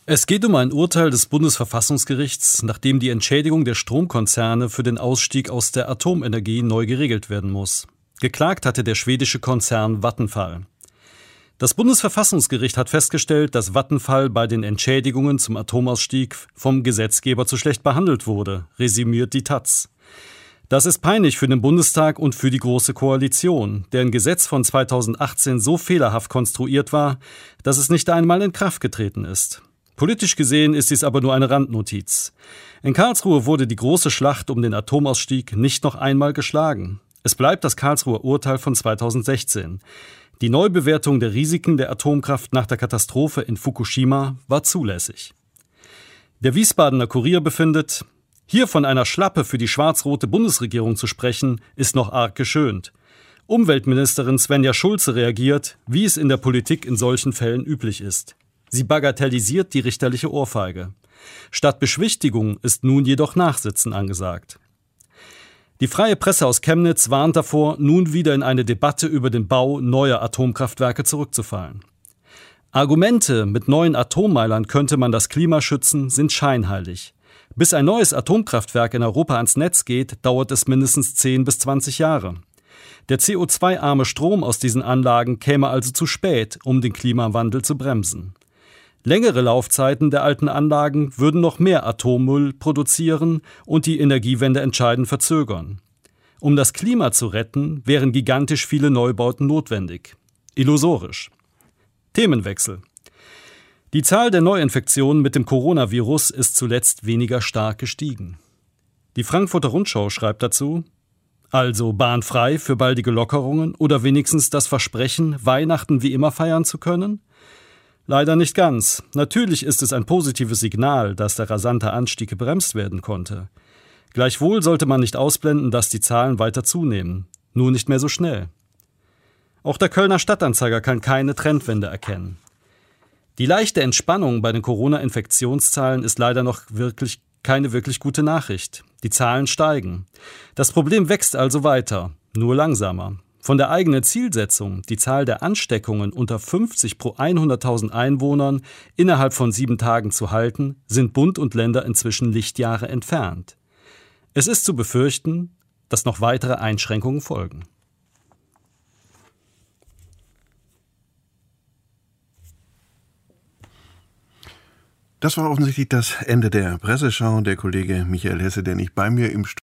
Es geht um ein Urteil des Bundesverfassungsgerichts, nachdem die Entschädigung der Stromkonzerne für den Ausstieg aus der Atomenergie neu geregelt werden muss. Geklagt hatte der schwedische Konzern Vattenfall. Das Bundesverfassungsgericht hat festgestellt, dass Vattenfall bei den Entschädigungen zum Atomausstieg vom Gesetzgeber zu schlecht behandelt wurde, resümiert die taz. Das ist peinlich für den Bundestag und für die Große Koalition, deren Gesetz von 2018 so fehlerhaft konstruiert war, dass es nicht einmal in Kraft getreten ist. Politisch gesehen ist dies aber nur eine Randnotiz. In Karlsruhe wurde die große Schlacht um den Atomausstieg nicht noch einmal geschlagen. Es bleibt das Karlsruher Urteil von 2016. Die Neubewertung der Risiken der Atomkraft nach der Katastrophe in Fukushima war zulässig. Der Wiesbadener Kurier befindet: Hier von einer Schlappe für die schwarz-rote Bundesregierung zu sprechen, ist noch arg geschönt. Umweltministerin Svenja Schulze reagiert, wie es in der Politik in solchen Fällen üblich ist. Sie bagatellisiert die richterliche Ohrfeige. Statt Beschwichtigung ist nun jedoch Nachsitzen angesagt. Die Freie Presse aus Chemnitz warnt davor, nun wieder in eine Debatte über den Bau neuer Atomkraftwerke zurückzufallen. Argumente, mit neuen Atommeilern könnte man das Klima schützen, sind scheinheilig. Bis ein neues Atomkraftwerk in Europa ans Netz geht, dauert es mindestens 10 bis 20 Jahre. Der CO2-arme Strom aus diesen Anlagen käme also zu spät, um den Klimawandel zu bremsen. Längere Laufzeiten der alten Anlagen würden noch mehr Atommüll produzieren und die Energiewende entscheidend verzögern. Um das Klima zu retten, wären gigantisch viele Neubauten notwendig. Illusorisch. Themenwechsel. Die Zahl der Neuinfektionen mit dem Coronavirus ist zuletzt weniger stark gestiegen. Die Frankfurter Rundschau schreibt dazu: Also Bahn frei für baldige Lockerungen oder wenigstens das Versprechen, Weihnachten wie immer feiern zu können? Leider nicht ganz. Natürlich ist es ein positives Signal, dass der rasante Anstieg gebremst werden konnte. Gleichwohl sollte man nicht ausblenden, dass die Zahlen weiter zunehmen. Nur nicht mehr so schnell. Auch der Kölner Stadtanzeiger kann keine Trendwende erkennen. Die leichte Entspannung bei den Corona-Infektionszahlen ist leider noch keine wirklich gute Nachricht. Die Zahlen steigen. Das Problem wächst also weiter, nur langsamer. Von der eigenen Zielsetzung, die Zahl der Ansteckungen unter 50 pro 100.000 Einwohnern innerhalb von 7 Tagen zu halten, sind Bund und Länder inzwischen Lichtjahre entfernt. Es ist zu befürchten, dass noch weitere Einschränkungen folgen. Das war offensichtlich das Ende der Presseschau. Der Kollege Michael Hesse, der nicht bei mir im